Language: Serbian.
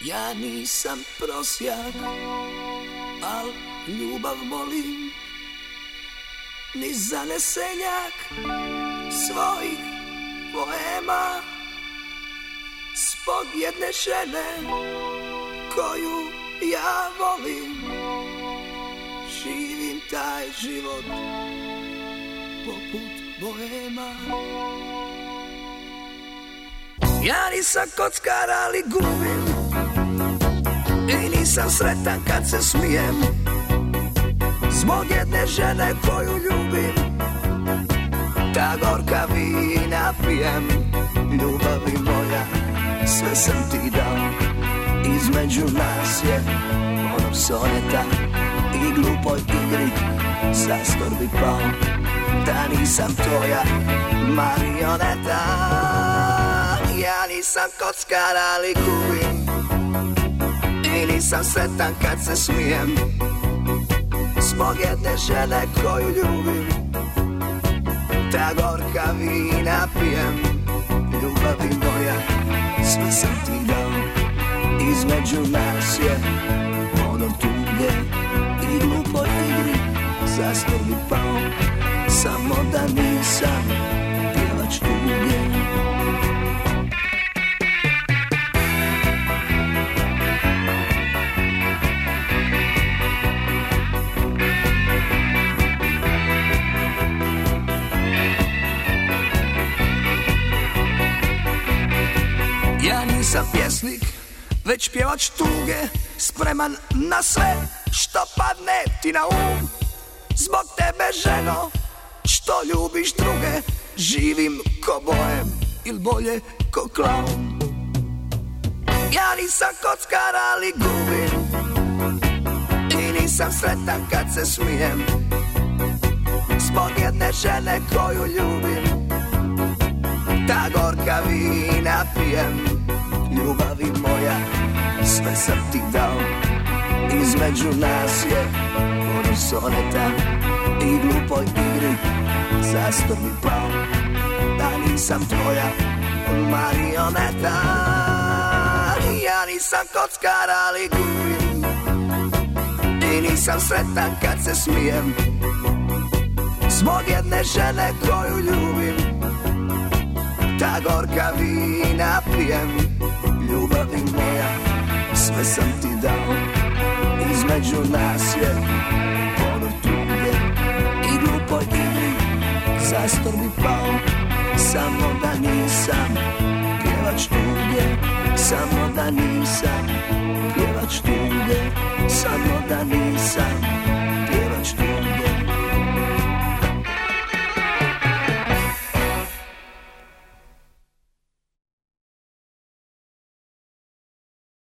Ja nisam prosjak, al ljubav molim, ni zanesenjak svojih poema. Zbog jedne žene koju ja volim, živim taj život poput boema. Ja nisam kockar, ali gubim, i nisam sretan kad se smijem. Zbog jedne žene koju ljubim, ta gorka vina pijem. Ljubavi moja, sve sam ti dao, između nas je ono soneta i glupoj igri zastor bi pao. Da nisam tvoja marioneta. Ja nisam kockar, ali gubim, i nisam sretan kad se smijem. Zbog jedne žene koju ljubim, ta gorka vina pijem. Ljubavi moja, sve sam ti dao, između nas je ono tuge i glupoj igri zastor bi pao. Samo da nisam pjevač tuge. Ja nisam pjesnik, već pjevač tuge, spreman na sve što padne ti na um. Zbog tebe, ženo, što ljubiš druge, živim ko bohem, ili bolje ko klaun. Ja nisam kockar, ali gubim, i nisam sretan kad se smijem. Zbog jedne žene koju ljubim, ta gorka vina pijem. Ljubavi moja, sve sam ti dao, između nas je ono soneta i glupoj igri zastor mi pao. Da nisam tvoja marioneta. Ja nisam kockar, ali gubim, i nisam sretan kad se smijem. Zbog jedne žene koju ljubim, ta gorka vina pijem. Ljubavi moja, sve sam ti dao, između nas je ponor tuge i glupoj igri zastor bi pao. Samo da nisam pjevač tuge, samo da nisam pjevač tuge, samo da nisam